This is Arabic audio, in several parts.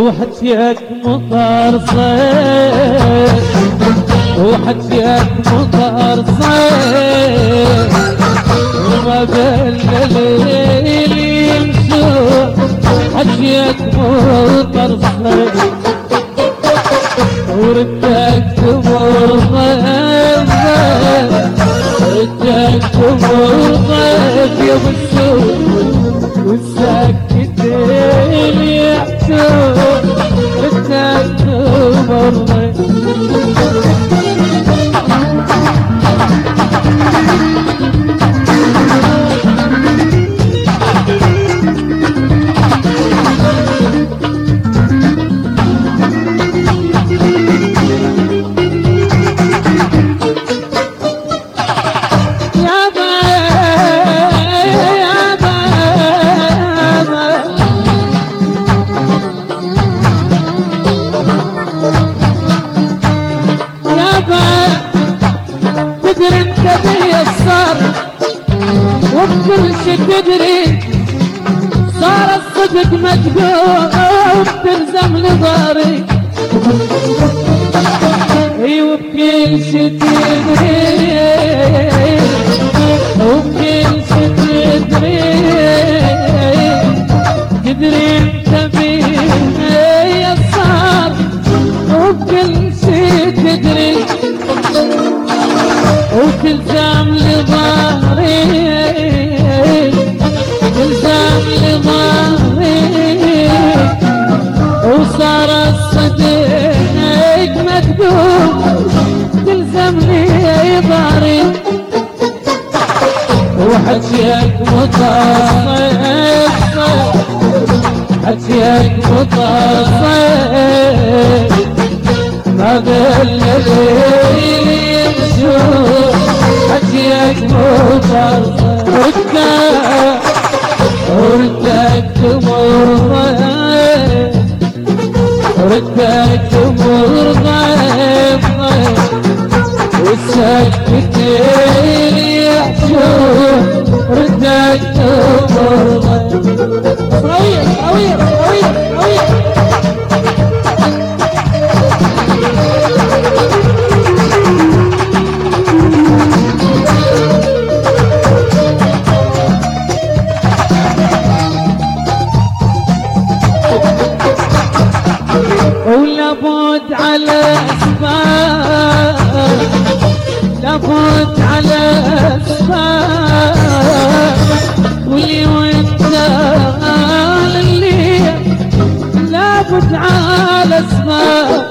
وحكيك مطر صيف وحكيك مطر صيف وما بين الليل يمشوا حكيك مطر صيف وردك تمر ضيف ردك تمر ضيف يا ابو السود والساكتين يحكوا ردك تمر ضيف تدري انت بيسار وبكل شي تدري صار الصدق مدقوم تلزم لظهري ايوه بكل شي تدري وبكل شي تدري تدري انت بيسار وبكل شي تدري وتلزم لظهري تلزم لظهري وصار الصديق مكتوب تلزم لي ظهري وحكيك مطاصيف حكيك مطاصيف ما بين الليل يمشوا حكيك مطر ردك تمر ضيف ردك تمر ضيف والساكتين يحشوا ردك تمر ضيف صغير صغير صغير صغير ولابد على اسباب لابد على اسباب واللي وانت اللي لابد على اسباب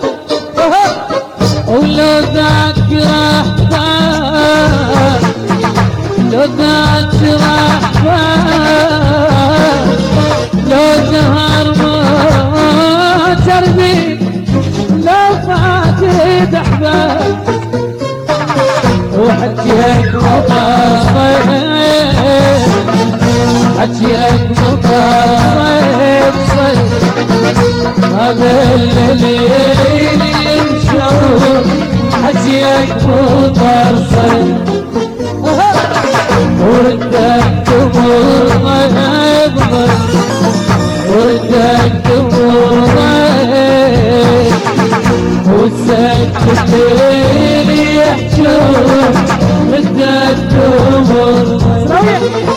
ولو ذاك راح باب لو ذاك راح باب لو ظهر ما تربي لو فاتت احباب وحكيك مطاصيف حكيك مطاصيف هذا الليل يمشوا حكيك مطاصيف وردك تمر ضيف وردك تمر ضيف والساكتين يحشوا ردك تمر ضيف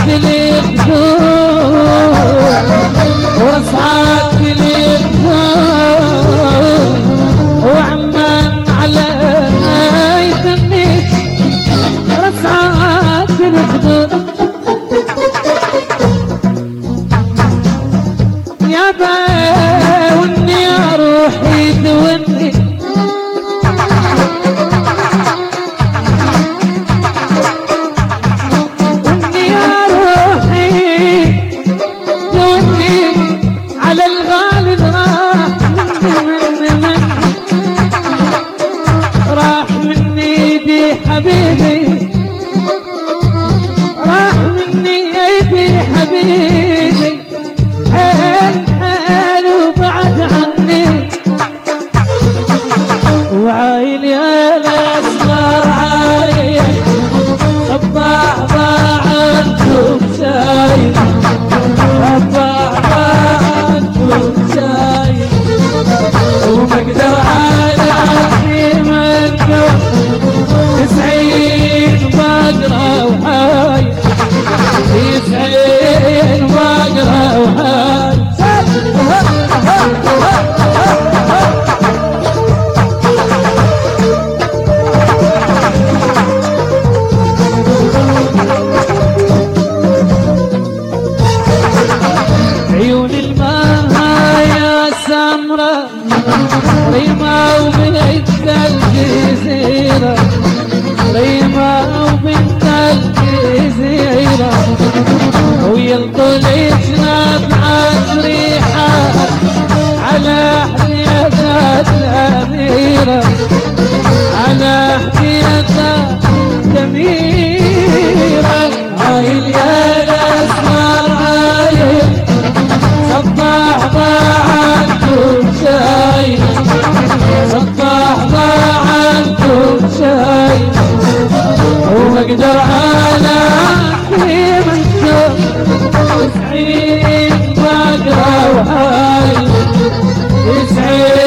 الخدود ورصعت الخدود وعمان على يثنيك رصعت الخدود يا باوني روحي توني على الغالي راح مني ايدي حبيبي راح مني ايدي حبيبي حيل حيل وبعد عني وعايل يا الاسمر عايل صباح ضاع عنكم شايل وما اقدر على منكم 90 بقرة وحاي 90 بقرة وحاي عيون الماء يا سمرة ريمة وبنت الجزيرة ريمة وبنت الجزيرة ويلطل جناب عالريحة على حديثة الأميرة على حديثة الأميرة عايل يا الأسمر عايل صباح ضاع عنكم شايل صباح ضاع عنكم شايل وما اقدر على منكم 90 بقرة وهاي 90